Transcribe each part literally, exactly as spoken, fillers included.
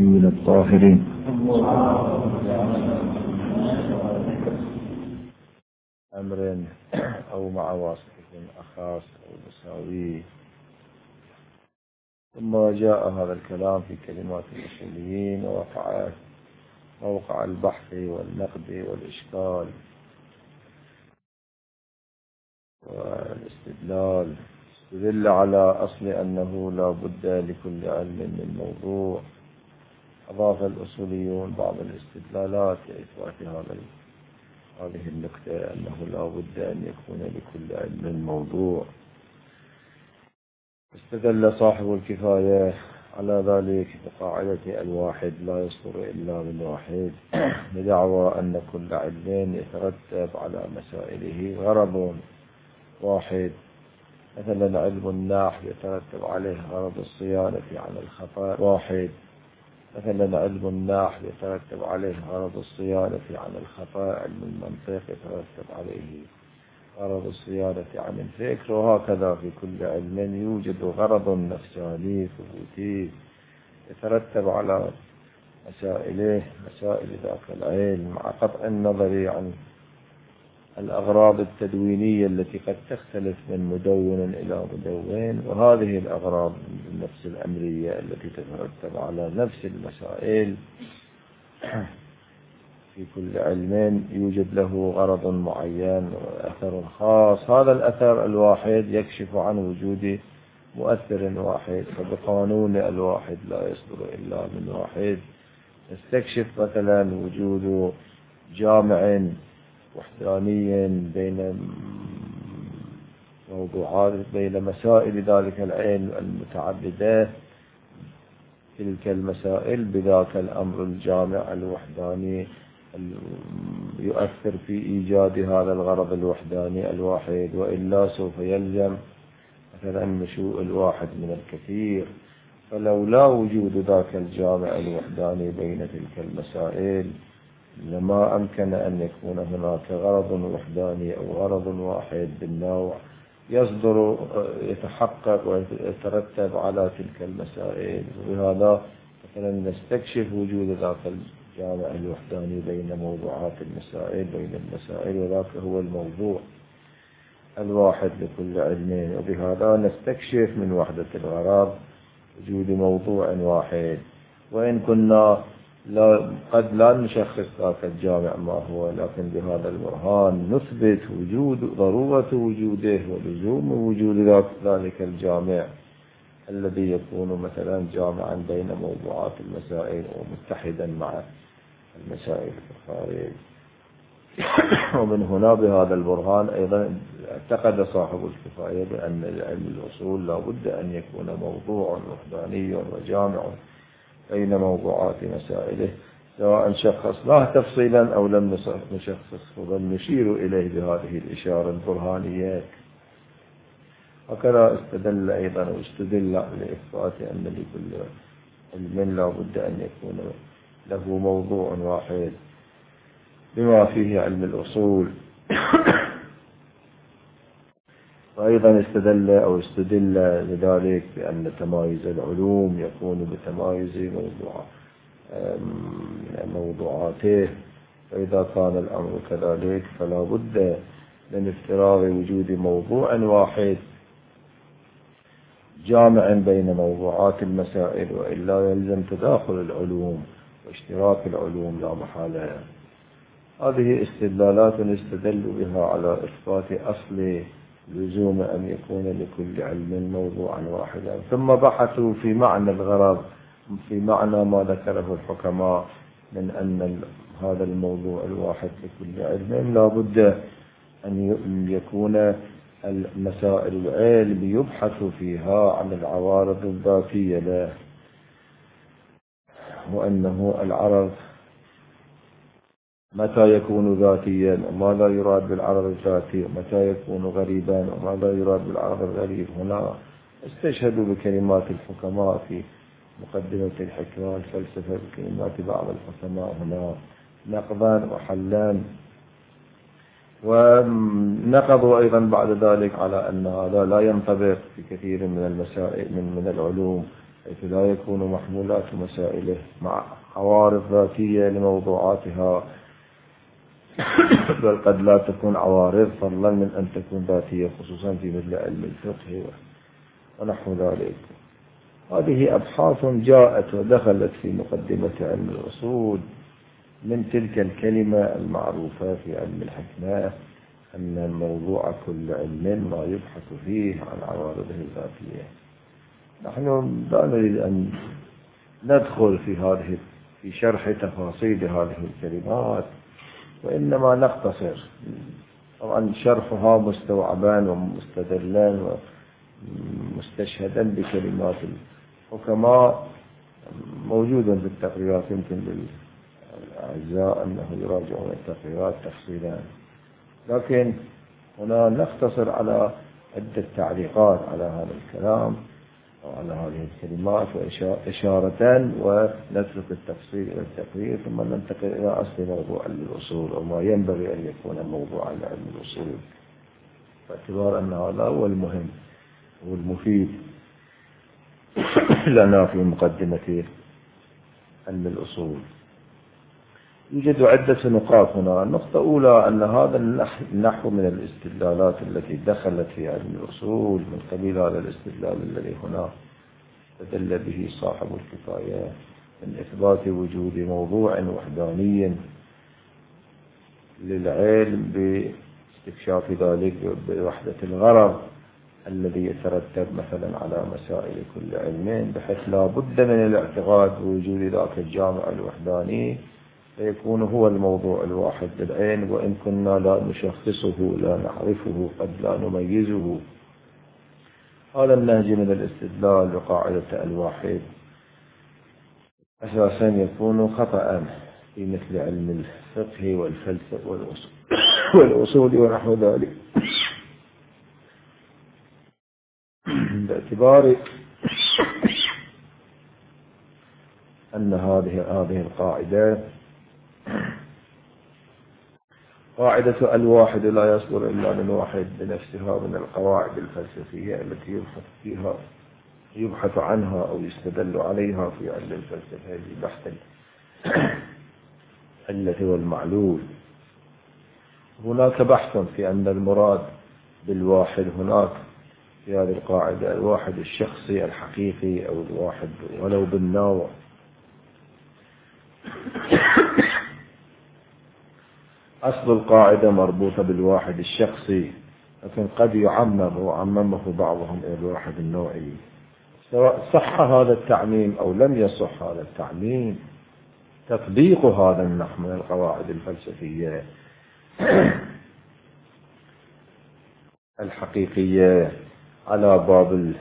الطيبين الطاهرين. أمر أو مع واسطة أخاص أو مساوي. ثم جاء هذا الكلام في كلمات الأصوليين ووقع موقع البحث والنقد والإشكال والاستدلال. استدل على أصل أنه لا بد لكل علم من موضوع. أضاف الأصوليون بعض الاستدلالات لإثبات هذا هذه النقطة، أنه لا بد أن يكون لكل علم موضوع. استدل صاحب الكفاية على ذلك بقاعدة الواحد لا يصدر إلا من واحد، بدعوى أن كل علم يترتب على مسائله غرض واحد. مثلا علم النحو يترتب عليه غرض الصيانة عن الخطأ واحد. مثلا علم النحو يترتب عليه غرض الصيانة عن الخطأ. علم المنطق يترتب عليه غرض الصيانة عن الفكر، وهكذا في كل علم يوجد غرض نفساني ثبوتي يترتب على مسائله مسائل ذاك العلم، مع قطع النظر عن الأغراض التدوينية التي قد تختلف من مدون إلى مدون. وهذه الأغراض النفس الأمرية التي تترتب على نفس المسائل في كل علم يوجد له غرض معين وأثر خاص. هذا الأثر الواحد يكشف عن وجود مؤثر واحد، فبقانون الواحد لا يصدر إلا من واحد. نستكشف مثلا وجود جامع وحداني بين موضوعات بين مسائل ذلك العلم المتعددة. تلك المسائل بذاك الأمر الجامع الوحداني يؤثر في إيجاد هذا الغرض الوحداني الواحد، وإلا سوف يلزم مثلا نشوء الواحد من الكثير. فلولا وجود ذاك الجامع الوحداني بين تلك المسائل لما أمكن أن يكون هناك غرض وحداني أو غرض واحد بالنوع يصدر يتحقق ويترتب على تلك المسائل. وبهذا مثلا نستكشف وجود ذاك الجامع الوحداني بين موضوعات المسائل بين المسائل، وذاك هو الموضوع الواحد لكل علم. وبهذا نستكشف من وحدة الغرض وجود موضوع واحد، وإن كنا لا قد لا نشخص ذاك الجامع ما هو، لكن بهذا البرهان نثبت وجود ضرورة وجوده ولزوم وجود ذلك الجامع الذي يكون مثلا جامعا بين موضوعات المسائل ومتحدا مع المسائل الخارج. ومن هنا بهذا البرهان أيضا اعتقد صاحب الكفاية بأن العلم الأصول لا بد أن يكون موضوع وحداني وجامع بين موضوعات مسائله، سواء شخصناه تفصيلا أو لم نشخصه، بل نشير إليه بهذه الإشارة البرهانية. وكذا استدل أيضا واستدل لإثبات أن لكل علم لا بد أن يكون له موضوع واحد بما فيه علم الأصول. وأيضا استدل أو استدل لذلك بأن تمايز العلوم يكون بتمايز موضوع موضوعاته. فإذا كان الأمر كذلك فلا بد من افتراض وجود موضوع واحد جامع بين موضوعات المسائل، وإلا يلزم تداخل العلوم واشتراك العلوم لا محالة. هذه استدلالات استدل بها على إثبات أصل لزوم أن يكون لكل علم موضوعا واحدا. ثم بحثوا في معنى الغرض، في معنى ما ذكره الحكماء من أن هذا الموضوع الواحد لكل علم لا بد أن يكون المسائل العلم يبحث فيها عن العوارض الذاتية له، وأنه العرض متى يكون ذاتيا وماذا يراد بالعرض الذاتي، ومتى يكون غريبا وماذا يراد بالعرض الغريب. هنا استشهدوا بكلمات الحكماء في مقدمة الحكمة الفلسفة، بكلمات بعض الحكماء هنا نقضا وحلا. ونقضوا أيضا بعد ذلك على أن هذا لا ينطبق في كثير من المسائل من, من العلوم، حيث لا يكون محمولات مسائله مع عوارض ذاتية لموضوعاتها، بل قد لا تكون عوارض فضلا من أن تكون ذاتية، خصوصا في مثل علم الفقه ونحو ذلك. هذه أبحاث جاءت ودخلت في مقدمة علم الأصول من تلك الكلمة المعروفة في علم الحكمة أن الموضوع كل علم ما يبحث فيه عن عوارضه الذاتية. نحن لا نريد أن ندخل في هذه في شرح تفاصيل هذه الكلمات، وإنما نختصر. طبعا شرحها مستوعبا ومستدلا ومستشهدا بكلمات الحكماء موجود في التقريرات، يمكن للأعزاء أنه يراجعون التقريرات تفصيلا، لكن هنا نختصر على عدة تعليقات على هذا الكلام وعلى هذه الكلمات وإشارة، ونترك التفصيل إلى التقرير، ثم ننتقل إلى أصل موضوع علم الأصول وما ينبغي أن يكون موضوع علم الأصول، باعتبار أن هذا هو المهم والمفيد لنا في مقدمة علم الأصول. يوجد عدة نقاط هنا. النقطة الأولى أن هذا النحو من الاستدلالات التي دخلت في علم الأصول من قبيل هذا الاستدلال الذي هنا استدل به صاحب الكفاية من إثبات وجود موضوع وحداني للعلم باستكشاف ذلك بوحدة الغرض الذي يترتب مثلا على مسائل كل علم، بحيث لا بد من الاعتقاد بوجود ذاك الجامع الوحداني فيكون هو الموضوع الواحد بالعين، وإن كنا لا نشخصه لا نعرفه قد لا نميزه. هذا النهج من الاستدلال بقاعدة الواحد أساسا يكون خطأ في مثل علم الفقه والفلسفة والأصول والأصول ونحو ذلك، باعتبار أن هذه هذه القاعدة قاعدة الواحد لا يصدر إلا من واحد بنفسها من القواعد الفلسفية التي يبحث فيها يبحث عنها أو يستدل عليها في علم الفلسفة بحث العلة والمعلول. هناك بحث في أن المراد بالواحد هناك في هذه القاعدة الواحد الشخصي الحقيقي أو الواحد ولو بالنوع. أصل القاعدة مربوطة بالواحد الشخصي، لكن قد يعمم وعممه بعضهم إلى الواحد النوعي، سواء صح هذا التعميم أو لم يصح هذا التعميم. تطبيق هذا النحو من القواعد الفلسفية الحقيقية على باب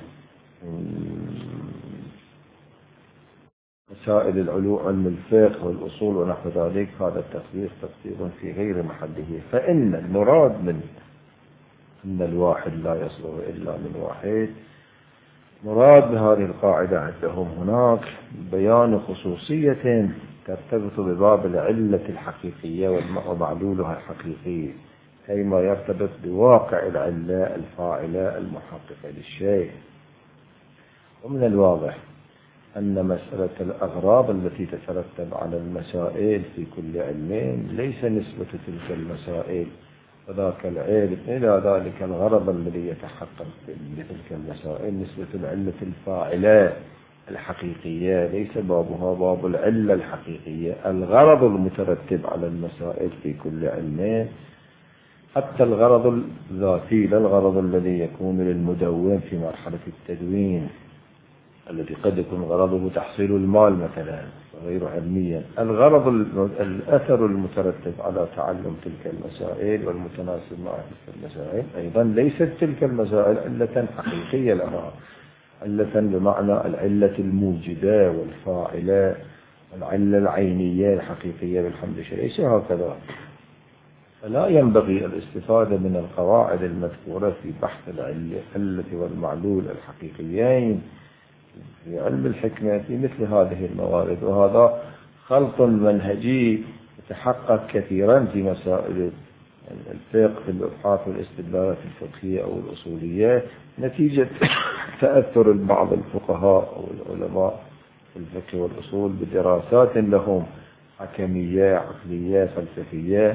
مسائل العلوم علم الفقه والأصول ونحو ذلك، هذا التطبيق تطبيق في غير محله. فإن المراد من أن الواحد لا يصلح إلا من واحد، مراد بهذه القاعدة عندهم هناك بيان خصوصية ترتبط بباب العلة الحقيقية ومعلولها الحقيقي، أي ما يرتبط بواقع العلة الفاعلة المحققة للشيء. ومن الواضح أن مسألة الأغراض التي تترتب على المسائل في كل علم ليس نسبة تلك المسائل وذاك العلم إلى ذلك الغرض الذي يتحقق بتلك المسائل، نسبة العلة الفاعلة الحقيقية ليس بابها باب العلة الحقيقية. الغرض المترتب على المسائل في كل علم حتى الغرض الذاتي، لا الغرض الذي يكون للمدون في مرحلة التدوين الذي قد يكون غرضه تحصيل المال مثلا غير علميا. الغرض الأثر المترتب على تعلم تلك المسائل والمتناسب مع تلك المسائل أيضا ليست تلك المسائل علة حقيقية لها، علة بمعنى العلة الموجدة والفاعلة والعلة العينية الحقيقية بالحمد شيء، ليس هكذا. فلا ينبغي الاستفادة من القواعد المذكورة في بحث العلة والمعلول الحقيقيين في علم الحكمة في مثل هذه الموارد، وهذا خلط منهجي يتحقق كثيرا في مسائل الفقه في الأبحاث والاستدلالات الفقهية أو الأصولية نتيجة تأثر بعض الفقهاء أو العلماء في الفقه والأصول بدراسات لهم حكمية عقلية فلسفية.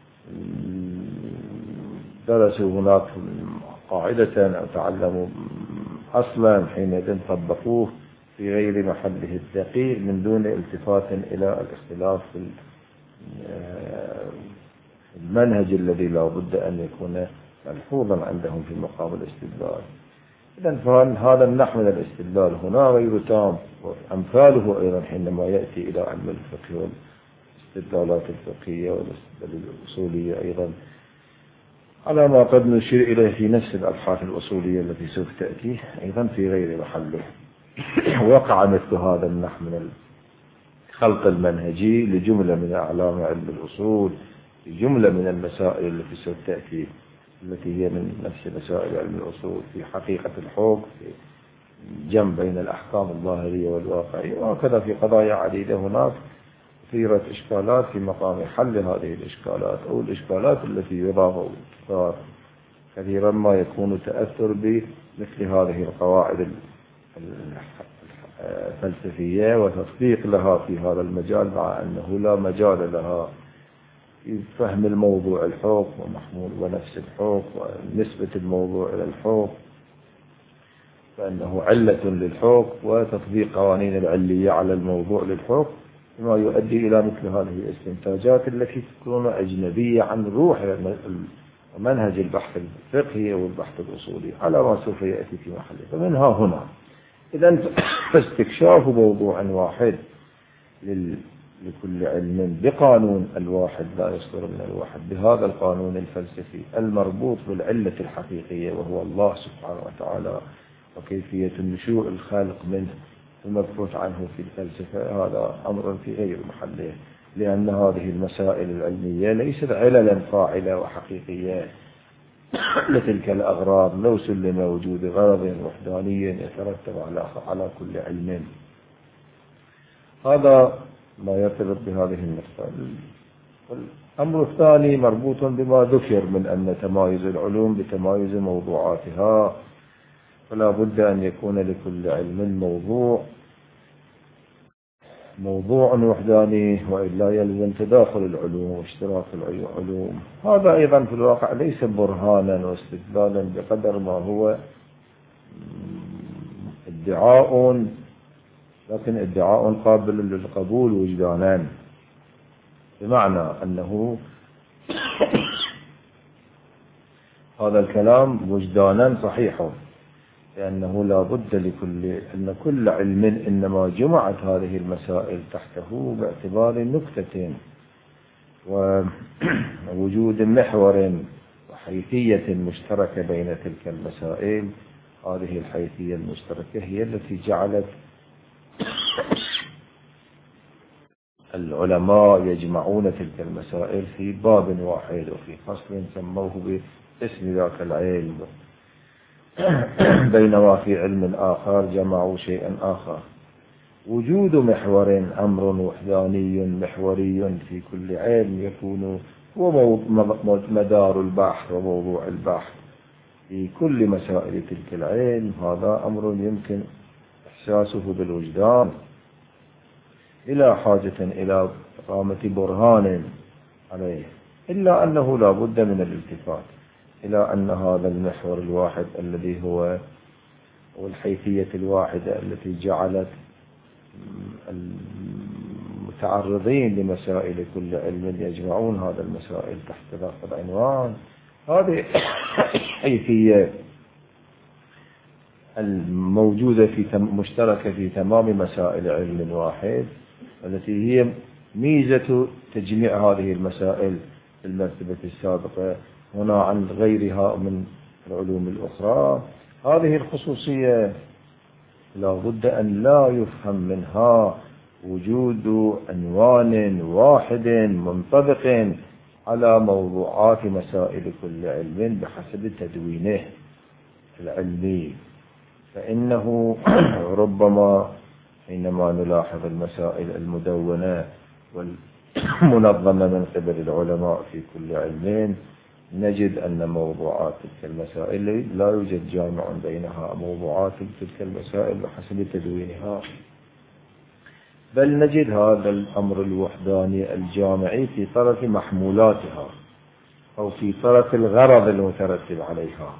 درسوا هناك قاعدة أو تعلموا أصلا حينئذ طبقوه في غير محله الدقيق من دون التفات إلى الاختلاف في المنهج الذي لا بد أن يكون ملحوظا عندهم في مقام الاستدلال. إذن هذا النحو من الاستدلال هنا غير تام، وأمثاله أيضا حينما يأتي إلى علم الفقه والاستدلالات الفقهية والاستدلال الأصولية أيضا على ما قد نشير إليه في نفس الأبحاث الأصولية التي سوف تأتي أيضا في غير محله. وقع مثل هذا النحو من الخلق المنهجي لجملة من أعلام علم الأصول، لجملة من المسائل التي سوف تأتي التي هي من نفس مسائل علم الأصول في حقيقة الحكم، في جمع بين الأحكام الظاهرية والواقعية، وهكذا في قضايا عديدة. هناك كثيرة إشكالات في مقام حل هذه الإشكالات أو الإشكالات التي يضاف أو كثيرا ما يكون تأثر بمثل هذه القواعد الفلسفية وتطبيق لها في هذا المجال، مع أنه لا مجال لها في فهم الموضوع الحكم ومحمول ونفس الحكم ونسبة الموضوع إلى الحكم، فإنه علة للحكم وتطبيق قوانين العلية على الموضوع للحكم، ما يؤدي إلى مثل هذه الاستنتاجات التي تكون أجنبية عن روح منهج البحث الفقهي والبحث الأصولي على ما سوف يأتي في محله. فمنها هنا إذن فاستكشاف موضوع واحد لكل علم بقانون الواحد لا يصدر من الواحد، بهذا القانون الفلسفي المربوط بالعلة الحقيقية وهو الله سبحانه وتعالى وكيفية النشوء الخالق منه المبحوث عنه في الفلسفة، هذا أمر في غير محله، لأن هذه المسائل العلمية ليست عللا فاعلة وحقيقية لتلك الأغراض. لو سلم وجود غرض وحداني يترتب على على كل علم. هذا ما يرتبط بهذه النقطة. الأمر الثاني مربوط بما ذكر من أن تمايز العلوم بتمايز موضوعاتها، فلا بد أن يكون لكل علم موضوع موضوع وحداني، وإلا يلزم تداخل العلوم واشتراك العلوم. هذا أيضا في الواقع ليس برهانا واستدلالا بقدر ما هو ادعاء، لكن ادعاء قابل للقبول وجدانا، بمعنى أنه هذا الكلام وجدانا صحيح، لأنه لا بد لكل أن كل علم إنما جمعت هذه المسائل تحته باعتبار نكتة ووجود محور وحيثية مشتركة بين تلك المسائل. هذه الحيثية المشتركة هي التي جعلت العلماء يجمعون تلك المسائل في باب واحد وفي فصل سموه باسم ذاك العلم، بينما في علم آخر جمعوا شيئا آخر. وجود محور أمر وحداني محوري في كل علم يكون هو مدار البحث وموضوع البحث في كل مسائل تلك العلم. هذا أمر يمكن إحساسه بالوجدان إلى حاجة إلى إقامة برهان عليه، إلا أنه لا بد من الالتفات إلى أن هذا المحور الواحد الذي هو والحيثية الواحدة التي جعلت المتعرضين لمسائل كل علم يجمعون هذا المسائل تحت ذاك العنوان، هذه الحيثية الموجودة في مشتركة في تمام مسائل علم واحد، التي هي ميزة تجميع هذه المسائل في المرتبة السابقة هنا عن غيرها من العلوم الأخرى. هذه الخصوصية لا بد أن لا يفهم منها وجود عنوان واحد منطبق على موضوعات مسائل كل علم بحسب تدوينه العلمي، فإنه ربما حينما نلاحظ المسائل المدونة والمنظمة من قبل العلماء في كل علم نجد أن موضوعات تلك المسائل لا يوجد جامع بينها موضوعات تلك المسائل بحسب تدوينها، بل نجد هذا الأمر الوحداني الجامعي في طرف محمولاتها أو في طرف الغرض المترتب عليها.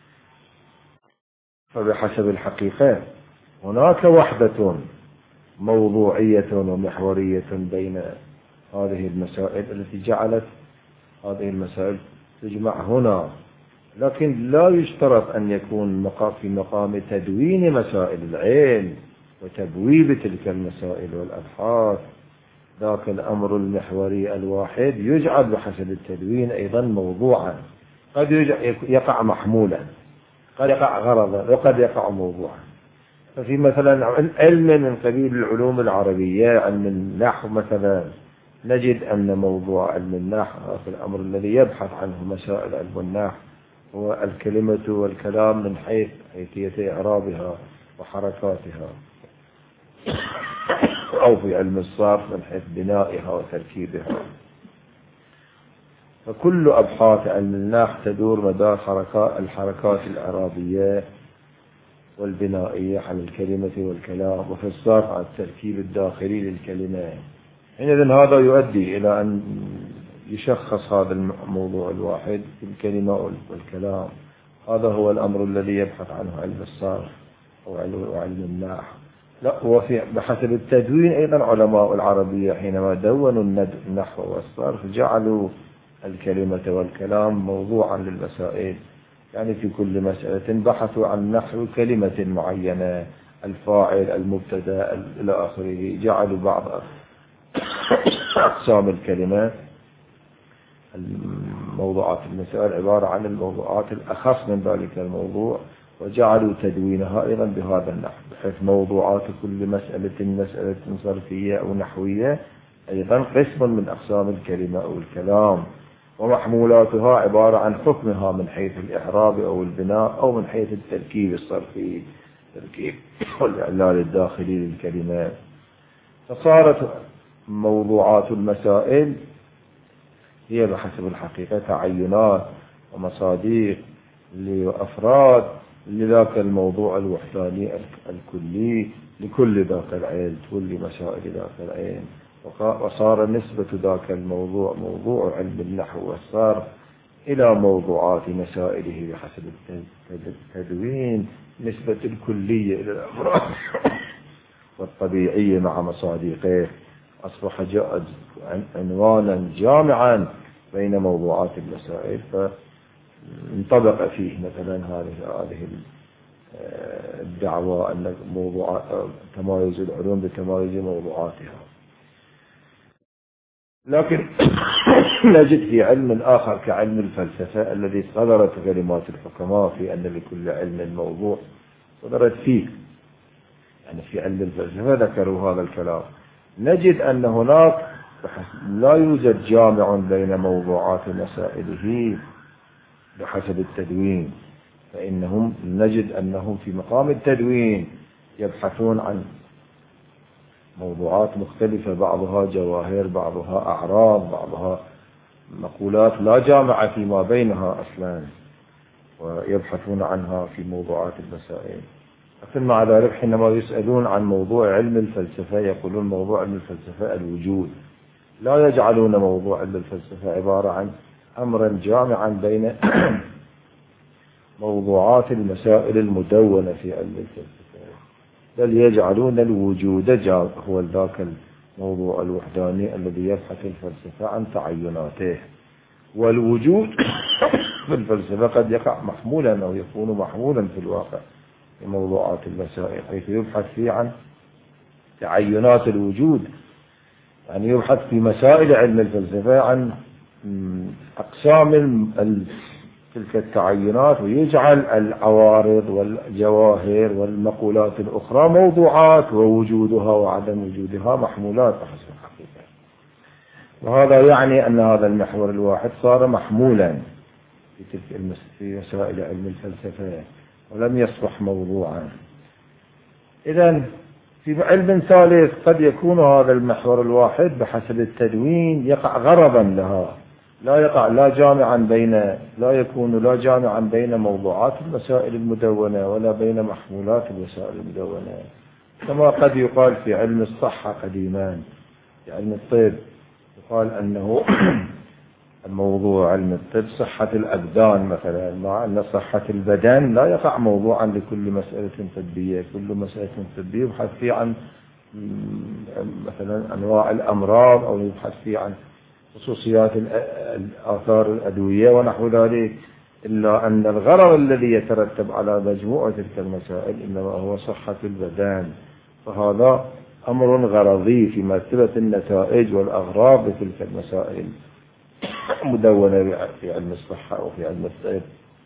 فبحسب الحقيقة هناك وحدة موضوعية ومحورية بين هذه المسائل التي جعلت هذه المسائل تجمع هنا، لكن لا يشترط أن يكون في مقام تدوين مسائل العلم وتبويب تلك المسائل والأبحاث ذاك الأمر المحوري الواحد يجعل بحسب التدوين أيضا موضوعا، قد يقع محمولا، قد يقع غرضا، وقد يقع موضوعا. ففي مثلا علم من قبيل العلوم العربية، علم النحو مثلا، نجد أن موضوع علم النحو في الأمر الذي يبحث عنه مسائل علم النحو هو الكلمة والكلام من حيث حيثية إعرابها وحركاتها، أو في علم الصرف من حيث بنائها وتركيبها. فكل أبحاث علم النحو تدور مدار حركات الحركات الإعرابية والبنائية على الكلمة والكلام، وفي الصرف على التركيب الداخلي للكلمة. حينئذ هذا يؤدي إلى أن يشخص هذا الموضوع الواحد في الكلمة والكلام. هذا هو الأمر الذي يبحث عنه علم الصرف أو علم النحو. لا، وفي بحسب التدوين أيضا علماء العربية حينما دونوا النحو والصرف جعلوا الكلمة والكلام موضوعا للمسائل، يعني في كل مسألة بحثوا عن نحو كلمة معينة، الفاعل، المبتدا إلى آخره، جعلوا بعض أقسام الكلمات الموضوعات المسائل عبارة عن الموضوعات الأخص من ذلك الموضوع، وجعلوا تدوينها أيضا بهذا النحو، بحيث موضوعات كل مسألة مسألة صرفية أو نحوية أيضا قسم من أقسام الكلمة أو الكلام، ومحمولاتها عبارة عن حكمها من حيث الإعراب أو البناء أو من حيث التركيب الصرفي، تركيب والإعلال الداخلي للكلمات. فصارت موضوعات المسائل هي بحسب الحقيقة تعينات ومصادق لأفراد لذاك الموضوع الوحداني الكلي لكل ذاك العلم، كل مسائل ذاك العلم. وصار نسبة ذاك الموضوع موضوع علم النحو والصرف إلى موضوعات مسائله بحسب التدوين نسبة الكلية إلى الأفراد والطبيعية مع مصادقه، أصبح جاء عنوانا جامعا بين موضوعات المسائل، فانطبق فيه مثلا هذه هذه الدعوة أن موضوع تمايز العلوم بتمايز موضوعاتها. لكن نجد في علم آخر كعلم الفلسفة الذي صدرت كلمات الحكماء في أن لكل علم موضوع، صدرت فيه، يعني في علم الفلسفة ذكروا هذا الكلام. نجد أن هناك لا يوجد جامع بين موضوعات مسائله بحسب التدوين، فإنهم نجد أنهم في مقام التدوين يبحثون عن موضوعات مختلفة، بعضها جواهر، بعضها أعراض، بعضها مقولات لا جامع فيما بينها أصلا، ويبحثون عنها في موضوعات المسائل. لكن مع ذلك حينما يسألون عن موضوع علم الفلسفة يقولون موضوع علم الفلسفة الوجود، لا يجعلون موضوع علم الفلسفة عبارة عن أمرا جامعا بين موضوعات المسائل المدونة في علم الفلسفة، بل يجعلون الوجود هو ذاك الموضوع الوحداني الذي يبحث الفلسفة عن تعيناته. والوجود في الفلسفة قد يقع محمولا أو يكون محمولا في الواقع في موضوعات المسائل، حيث يبحث فيه عن تعينات الوجود، يعني يبحث في مسائل علم الفلسفة عن أقسام تلك التعينات، ويجعل العوارض والجواهر والمقولات الأخرى موضوعات، ووجودها وعدم وجودها محمولات بحسب الحقيقة. وهذا يعني أن هذا المحور الواحد صار محمولا في تلك في مسائل علم الفلسفة ولم يصبح موضوعا. إذن في علم ثالث قد يكون هذا المحور الواحد بحسب التدوين يقع غرضا لها، لا يقع لا جامعا بين لا يكون لا جامعا بين موضوعات المسائل المدونة ولا بين محمولات المسائل المدونة، كما قد يقال في علم الصحة قديما، في علم الطب يقال أنه الموضوع علم الطب صحة الأبدان مثلا، مع أن صحة البدن لا يقع موضوعا لكل مسألة طبية. كل مسألة طبية يبحث فيه عن مثلا أنواع الأمراض، أو يبحث فيه عن خصوصيات الآثار الأدوية ونحو ذلك، إلا أن الغرض الذي يترتب على مجموعة تلك المسائل إنما هو صحة البدن. فهذا أمر غرضي في مرتبة النتائج والأغراض لتلك المسائل مدونة في علم الصحة أو في علم الطب.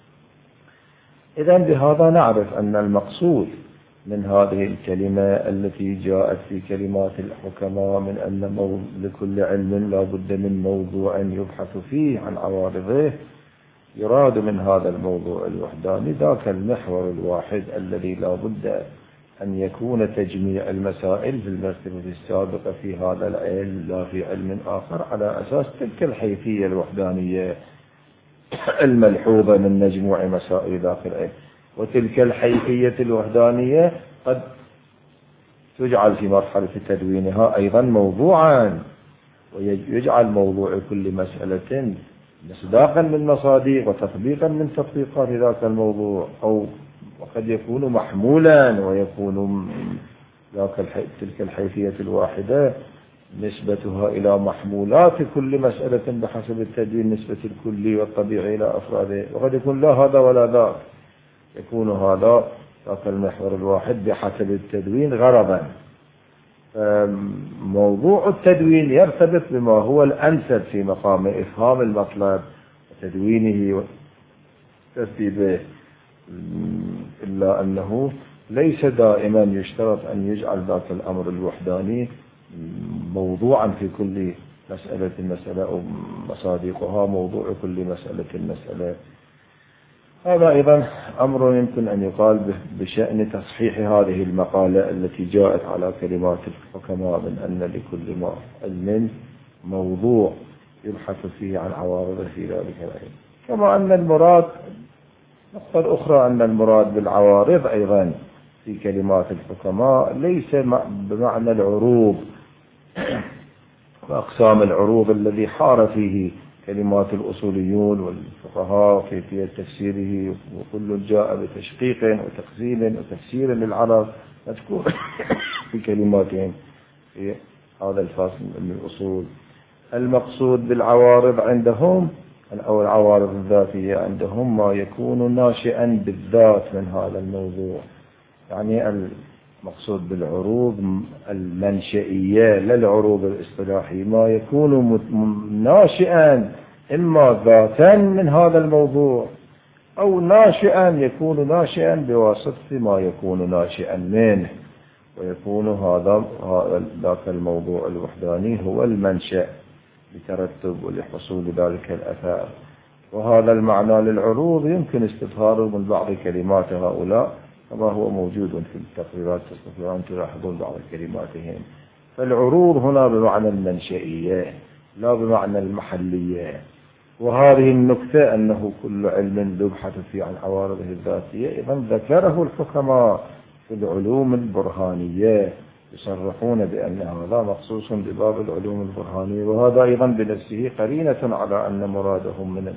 إذن بهذا نعرف أن المقصود من هذه الكلمة التي جاءت في كلمات الحكماء من أن لكل علم لا بد من موضوع يبحث فيه عن عوارضه، يراد من هذا الموضوع الوحداني ذاك المحور الواحد الذي لا بد أن يكون تجميع المسائل في المرتبة السابقة في هذا العلم لا في علم آخر، على أساس تلك الحيثية الوحدانية الملحوظة من مجموع مسائل ذاك العلم. وتلك الحيثية الوحدانية قد تجعل في مرحلة تدوينها أيضا موضوعا، ويجعل موضوع كل مسألة مصداقا من مصادق وتطبيقا من تطبيقات ذاك الموضوع، أو وقد يكون محمولا ويكون ذاك تلك الحيثية الواحدة نسبتها إلى محمولات كل مسألة بحسب التدوين نسبة الكلي والطبيعي إلى أفراده، وقد يكون لا هذا ولا ذاك، يكون هذا ذاك المحور الواحد بحسب التدوين غرضا. موضوع التدوين يرتبط بما هو الأنسب في مقام إفهام المطلب وتدوينه وترتيبه، إلا أنه ليس دائما يشترط أن يجعل ذاك الأمر الوحداني موضوعا في كل مسألة مسألة أو مصادقها موضوع كل مسألة مسألة. هذا أيضا أمر يمكن أن يقال بشأن تصحيح هذه المقالة التي جاءت على كلمات الحكماء من أن لكل علم موضوع يبحث فيه عن عوارضه في ذلك العلم. كما أن المراد نقطة الأخرى أن المراد بالعوارض أيضا في كلمات الحكماء ليس بمعنى العروض وأقسام العروض الذي حار فيه كلمات الأصوليون والفقهاء وكيفية تفسيره، وكل جاء بتشقيق وتقسيم وتفسير للعرب مذكور في كلماتهم في هذا الفصل من الأصول. المقصود بالعوارض عندهم أو العوارض الذاتية عندهم ما يكون ناشئا بالذات من هذا الموضوع، يعني المقصود بالعروض المنشئية لا العروض الاصطلاحية، ما يكون ناشئا إما ذاتا من هذا الموضوع أو ناشئا يكون ناشئا بواسطة ما يكون ناشئا منه، ويكون هذا ذاك الموضوع الوحداني هو المنشأ لترتب ولحصول ذلك الأثار. وهذا المعنى للعروض يمكن استظهاره من بعض كلمات هؤلاء كما هو موجود في التقريرات، تستطيعون أن تلاحظون بعض كلماتهم. فالعروض هنا بمعنى المنشئية لا بمعنى المحلية. وهذه النكتة أنه كل علم يبحث فيه عن عوارضه الذاتية إذا ذكره الحكماء في العلوم البرهانية، يصرحون بأن هذا مخصوص بباب العلوم البرهانية، وهذا أيضا بنفسه قرينة على أن مرادهم من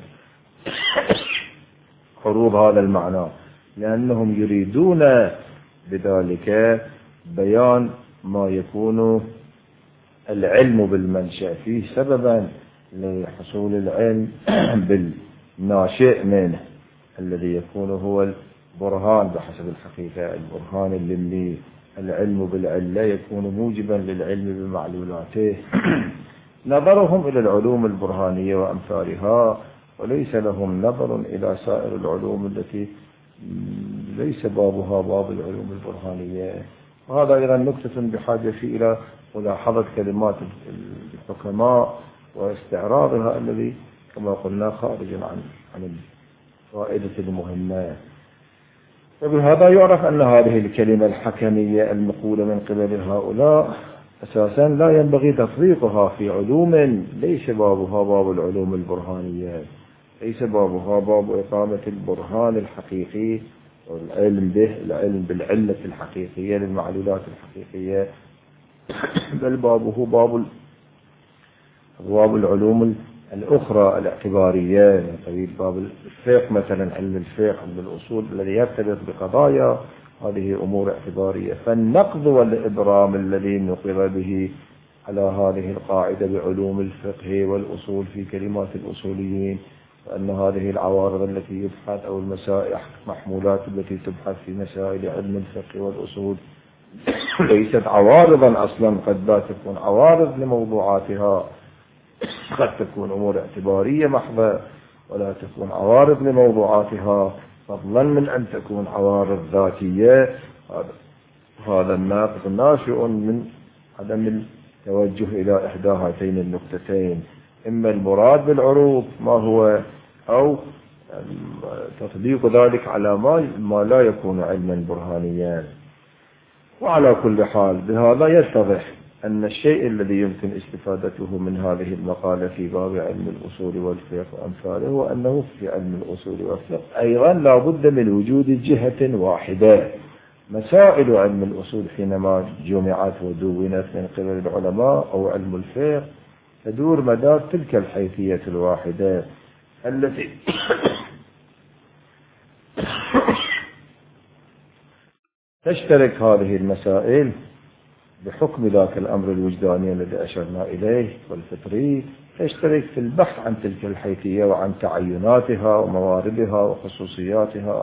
عروض هذا المعنى، لأنهم يريدون بذلك بيان ما يكون العلم بالمنشأ فيه سببا لحصول العلم بالناشئ منه الذي يكون هو البرهان بحسب الحقيقة. البرهان اللي العلم بالعلة يكون موجبا للعلم بمعلولاته. نظرهم إلى العلوم البرهانية وأمثالها، وليس لهم نظر إلى سائر العلوم التي ليس بابها باب العلوم البرهانية. وهذا أيضا نكتة بحاجة إلى ملاحظة كلمات الحكماء واستعراضها الذي كما قلنا خارج عن عن الفائدة المهمة. وبهذا يعرف أن هذه الكلمة الحكمية المقولة من قبل هؤلاء أساسا لا ينبغي تفريقها في علوم ليس بابها باب العلوم البرهانية، ليس بابها باب إقامة البرهان الحقيقي والعلم به، العلم بالعلة الحقيقية للمعلولات الحقيقية، بل بابه باب أبواب العلوم الأخرى الاعتبارية، طويل باب الفقه مثلا، علم الفقه، علم الأصول الذي يرتبط بقضايا، هذه أمور اعتبارية. فالنقض والإبرام الذي نقض به على هذه القاعدة بعلوم الفقه والأصول في كلمات الأصوليين، وأن هذه العوارض التي يبحث أو المسائل محمولات التي تبحث في مسائل علم الفقه والأصول ليست عوارضا أصلا، قد لا تكون عوارض لموضوعاتها، قد تكون أمور اعتبارية محضة ولا تكون عوارض لموضوعاتها، فضلا من أن تكون عوارض ذاتية. هذا الناقض ناشئ من عدم التوجه إلى إحدى هاتين النقطتين، إما المراد بالعروض ما هو، أو تطبيق ذلك على ما, ما لا يكون علما برهانيا. وعلى كل حال بهذا يتضح أن الشيء الذي يمكن استفادته من هذه المقالة في باب علم الأصول والفقه وأمثاله هو أنه في علم الأصول والفقه أيضا لا بد من وجود جهة واحدة. مسائل علم الأصول حينما جمعت ودونت من قبل العلماء أو علم الفقه تدور مدار تلك الحيثية الواحدة التي تشترك هذه المسائل بحكم ذاك الأمر الوجداني الذي أشرنا إليه والفطري، تشترك في البحث عن تلك الحيثية وعن تعيناتها ومواردها وخصوصياتها.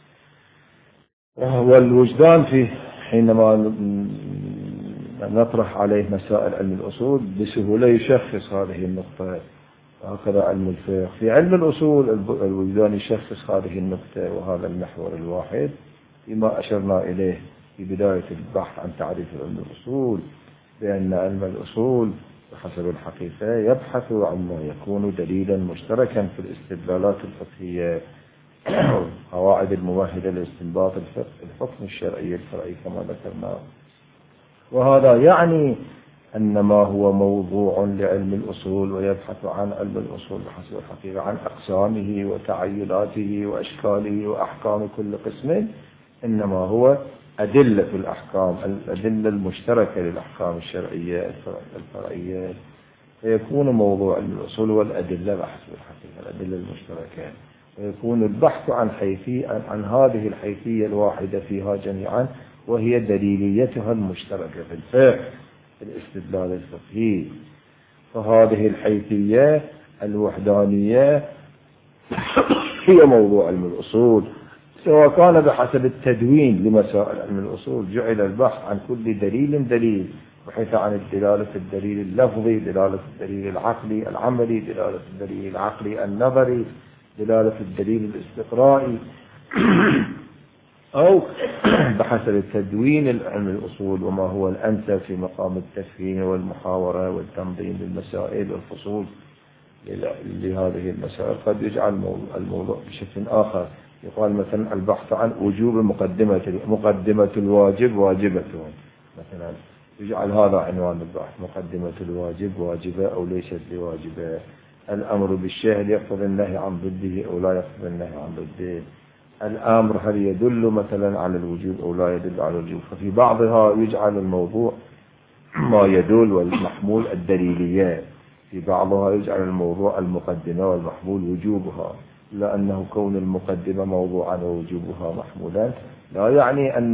وهو الوجدان في حينما نطرح عليه مسائل علم الأصول بسهولة يشخص هذه النقطة، وهكذا علم الفقه في علم الأصول الوجدان يشخص هذه النقطة وهذا المحور الواحد فيما أشرنا إليه في بداية البحث عن تعريف علم الأصول، بأن علم الأصول بحسب الحقيقة يبحث عما يكون دليلا مشتركا في الاستدلالات الفقهية، قواعد الممهدة لاستنباط الحكم الشرعي الفرعي كما ذكرنا. وهذا يعني أن ما هو موضوع لعلم الأصول ويبحث عن علم الأصول بحسب الحقيقة عن أقسامه وتعيلاته وأشكاله وأحكام كل قسم، إنما هو أدلة الأحكام، الأدلة المشتركة للأحكام الشرعية الفرعية، فيكون موضوع علم الأصول والأدلة بحسب الحقيقة الأدلة المشتركة، ويكون البحث عن حيثية عن هذه الحيثية الواحدة فيها جميعا، وهي دليليتها المشتركة في الفقه الاستدلال الفقهي. فهذه الحيثية الوحدانية هي موضوع علم الأصول، سواء كان بحسب التدوين لمسائل علم الأصول جعل البحث عن كل دليل دليل، بحيث عن الدلالة الدليل اللفظي، دلالة الدليل العقلي العملي، دلالة الدليل العقلي النظري، دلالة الدليل الاستقرائي، أو بحسب التدوين علم الأصول وما هو الأنسب في مقام التفهيم والمحاورة والتنظيم للمسائل والفصول لهذه المسائل. قد يجعل الموضوع بشكل آخر، يقال مثلا البحث عن وجوب مقدمة مقدمة الواجب واجبة مثلا، يجعل هذا عنوان البحث، مقدمة الواجب واجبة أو ليست بواجبة، الأمر بالشيء يقتضي النهي عن ضده أو لا يقتضي النهي عن ضده، الأمر هل يدل مثلا على الوجوب أو لا يدل على الوجوب. ففي بعضها يجعل الموضوع ما يدل والمحمول الدليلية، في بعضها يجعل الموضوع المقدمة والمحمول وجوبها، لأنه كون المقدمة موضوعا ووجوبها محمولا لا يعني أن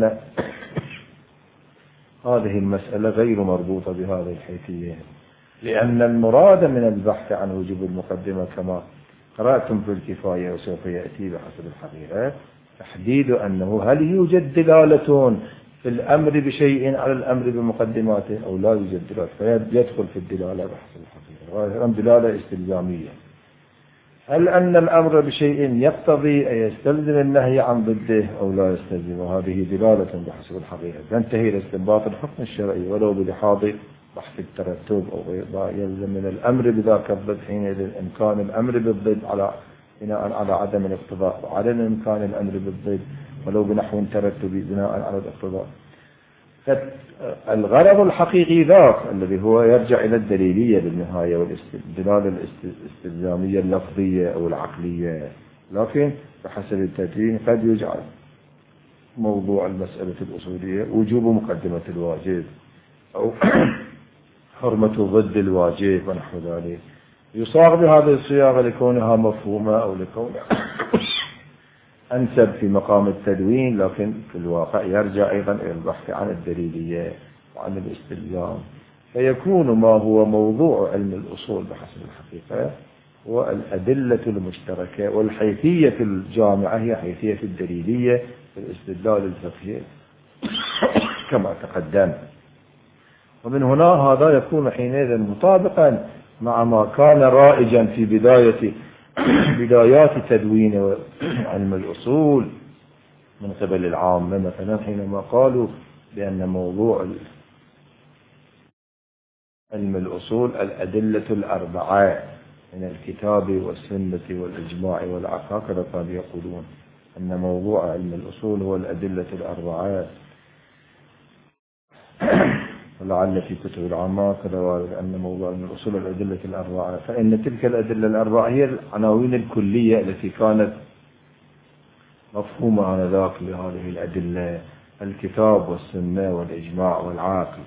هذه المسألة غير مربوطة بهذه الحيثية، لأن المراد من البحث عن وجوب المقدمة كما قرأتم في الكفاية وسوف يأتي بحسب الحقيقة تحديد أنه هل يوجد دلالة في الأمر بشيء على الأمر بمقدماته أو لا يوجد دلالة، فيدخل في الدلالة بحسب الحقيقة، وهي دلالة استلزامية. هل أن الأمر بشيء يقتضي أن يستلزم النهي عن ضده أو لا يستلزم، وهذه دلالة بحسب الحقيقة تنتهي إلى استنباط الحكم الشرعي ولو بلحاظ بحث الترتب أو غيره، يلزم من الأمر بذاك الضد حينئذ إمكان الأمر بالضد على بناء على عدم الاقتضاء، وعدم إمكان الأمر بالضد ولو بنحو ترتبي بناء على الاقتضاء. الغرض الحقيقي ذاك الذي هو يرجع إلى الدليلية بالنهاية والاستدلال الاستلزامية اللفظية أو العقلية، لكن بحسب التدوين قد يجعل موضوع المسألة الأصولية وجوب مقدمة الواجب أو حرمة ضد الواجب ونحو ذلك، يصاغ بهذه الصياغة لكونها مفهومة أو لكونها أنسب في مقام التدوين، لكن في الواقع يرجع أيضا إلى البحث عن الدليلية وعن الاستلزام، فيكون ما هو موضوع علم الأصول بحسب الحقيقة هو الأدلة المشتركة، والحيثية الجامعة هي حيثية الدليلية في الاستدلال الفقهي كما تقدم. ومن هنا هذا يكون حينئذ مطابقا مع ما كان رائجا في بداية بدايات تدوين علم الأصول من قبل العامة، مثلا حينما قالوا بأن موضوع علم الأصول الأدلة الأربعة من الكتاب والسنة والإجماع والعقل، هكذا كانوا يقولون أن موضوع علم الأصول هو الأدلة الأربعة. ولعل في كتب العامة كذا وارد أن موضوع علم الأصول الأدلة الأربعة، فإن تلك الأدلة الأربعة هي العناوين الكلية التي كانت مفهومة آنذاك لهذه الأدلة، الكتاب والسنة والإجماع والعقل.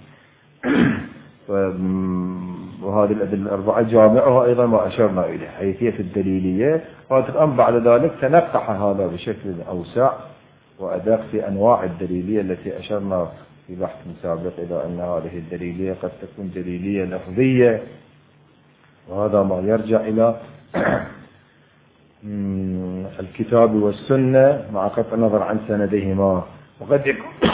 وهذه الأدلة الأربعة جامعها أيضا ما أشرنا إليه حيثية الدليلية، والآن بعد ذلك تنقح هذا بشكل أوسع وأدق في أنواع الدليلية التي أشرنا في بحث سابق إلى أن هذه الدليلية قد تكون دليلية لفظية، وهذا ما يرجع إلى الكتاب والسنة مع قطع النظر عن سندهما، وقد يكون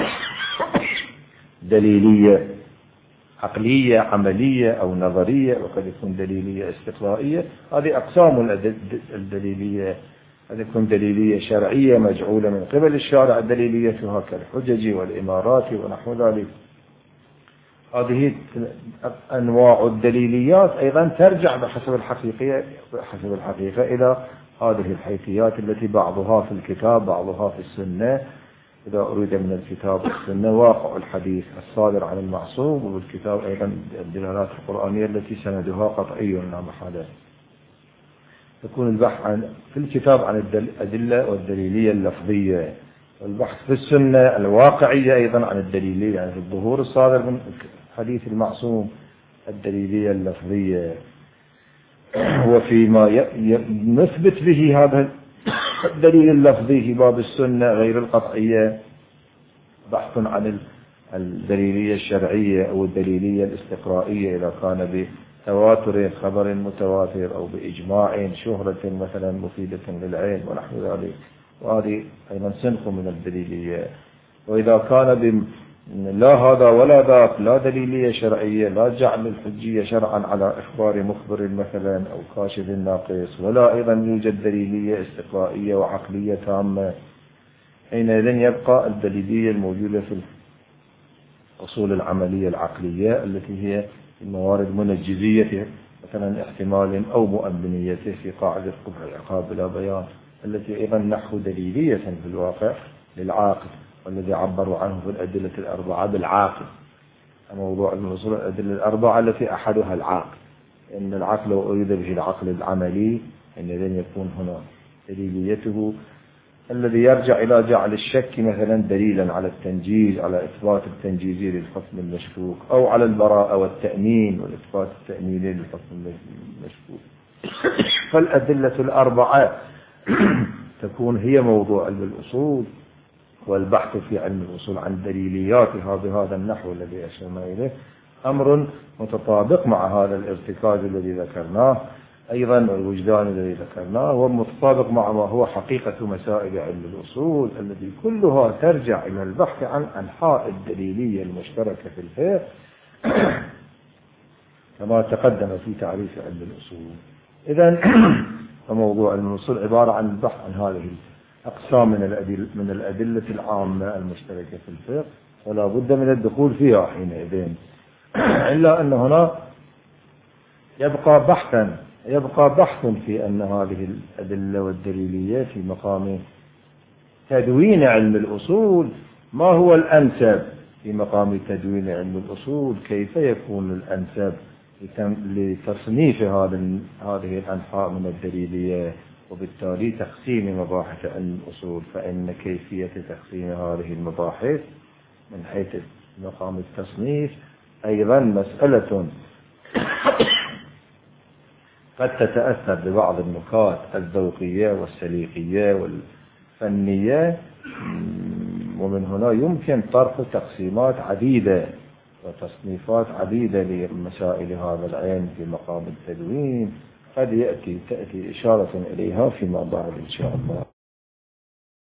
دليلية عقلية عملية أو نظرية، وقد يكون دليلية استقرائية. هذه أقسام الدليلية، قد يكون دليلية شرعية مجعولة من قبل الشارع دليليتها كالحجج والإمارات ونحو ذلك. هذه أنواع الدليليات أيضا ترجع بحسب الحقيقة بحسب الحقيقة إلى هذه الحيثيات التي بعضها في الكتاب بعضها في السنة. إذا أريد من الكتاب والسنة واقع الحديث الصادر عن المعصوم، وبالكتاب أيضا الدلالات القرآنية التي سندها قطعي لا محالة. يكون البحث عن في الكتاب عن الأدلة والدليلية اللفظية، والبحث في السنة الواقعية أيضا عن الدليلية، يعني الظهور الصادر من حديث المعصوم الدليلية اللفظية. وفيما نثبت به هذا الدليل اللفظي في باب السنة غير القطعية بحث عن الدليلية الشرعية أو الدليلية الاستقرائية، إذا كان بتواتر خبر متواتر أو بإجماع شهرة مثلا مفيدة للعين ونحو ذلك، وهذه أيضا صنف من الدليلية. وإذا كان ب لا هذا ولا ذاك، لا دليلية شرعية، لا جعل الحجية شرعا على إخبار مخبر مثلا أو كاشف ناقص، ولا أيضا يوجد دليلية استقرائية وعقلية تامة، حينئذ يبقى الدليلية الموجودة في الأصول العملية العقلية التي هي الموارد منجزية مثلا احتمال أو مؤمنيته في قاعدة قبح العقاب بلا بيان، التي أيضا نحو دليلية في الواقع للعاقل، والذي عبروا عنه في الأدلة الأربعة بالعاقل. موضوع الوصول الأدلة الأربعة التي أحدها العاقل، إن العقل لو أريد به العقل العملي حينئذ يكون هنا دليليته الذي يرجع إلى جعل الشك مثلا دليلا على التنجيز، على إثبات التنجيزي للحكم المشكوك، أو على البراءة والتأمين والإثبات التأميني للحكم المشكوك. فالأدلة الأربعة تكون هي موضوع علم الأصول، والبحث في علم الأصول عن دليلياتها بهذا النحو الذي أشرنا إليه أمر متطابق مع هذا الارتكاز الذي ذكرناه، أيضا الوجدان الذي ذكرناه هو متطابق مع ما هو حقيقة مسائل علم الأصول الذي كلها ترجع إلى البحث عن أنحاء الدليلية المشتركة في الفقه كما تقدم في تعريف علم الأصول. إذن فموضوع علم الأصول عبارة عن البحث عن هذه أقسام من الأدلة, من الأدلة العامة المشتركة في الفقه، ولا بد من الدخول فيها حينئذ، إلا أن هنا يبقى بحثا يبقى بحث في أن هذه الأدلة والدليلية في مقام تدوين علم الأصول ما هو الأنسب في مقام تدوين علم الأصول كيف يكون الأنسب لتصنيف هذه الأنحاء من الدليلية وبالتالي تقسيم مباحث علم الأصول، فإن كيفية تقسيم هذه المباحث من حيث مقام التصنيف أيضا مسألة قد تتأثر ببعض النقاط الذوقية والسليقية والفنية، ومن هنا يمكن طرح تقسيمات عديدة وتصنيفات عديدة لمسائل هذا العلم في مقام التدوين، قد يأتي تأتي إشارة إليها فيما بعد إن شاء الله.